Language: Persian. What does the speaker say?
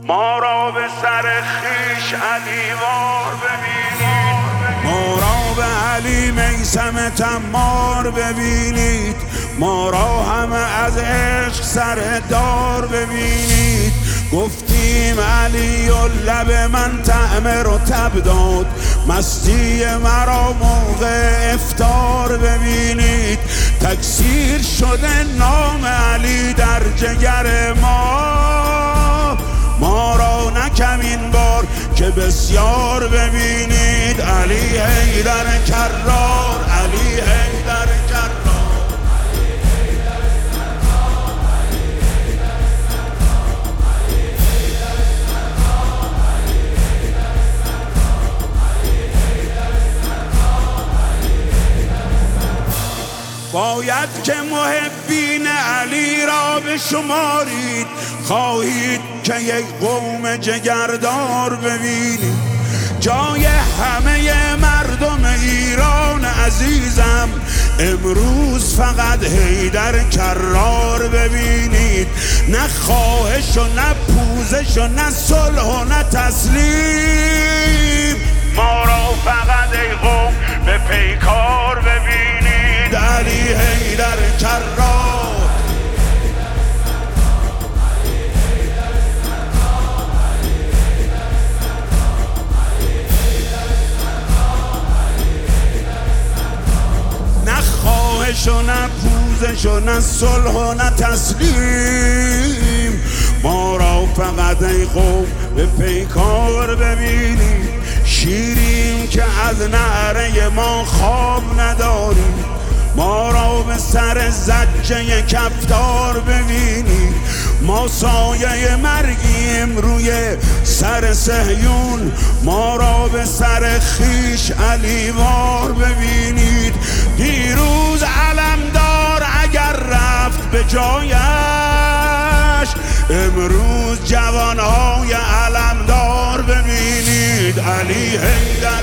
ما را به سر خویش علیوار ببینید، ما را به علی میثم تمار ببینید، ما را همه از عشق سر دار ببینید. گفتیم علی و لب من طعم رطب داد، مستی مرا موقع افطار ببینید. تکثیر شده نام علی در جگر ما را نکم این بار که بسیار ببینید. علی حیدر کرار، علی حیدر کرار. باید که محبین علی را بشمارید، خواهید که یک قوم جگردار ببینید. جای همه مردم ایران عزیزم امروز فقط حیدر کرار ببینید. نه خواهش و نه پوزش و نه صلح و نه تسلیم، ما را فقط ای قوم به پیکار ببینید. علی حیدر کرار. نه خواهش و نه پوزش و نه صلح و نه تسلیم، ما را فقط ای قوم به پیکار ببینید. شیریم که از نعره ما خواب نداریم، ما را به سر زجه کفتار ببینید. ما سایه مرگیم روی سر صهیون، ما را به سر خویش علیوار ببینید. دیروز علمدار اگر رفت به جایش، امروز جوانهای علمدار ببینید. علی حیدر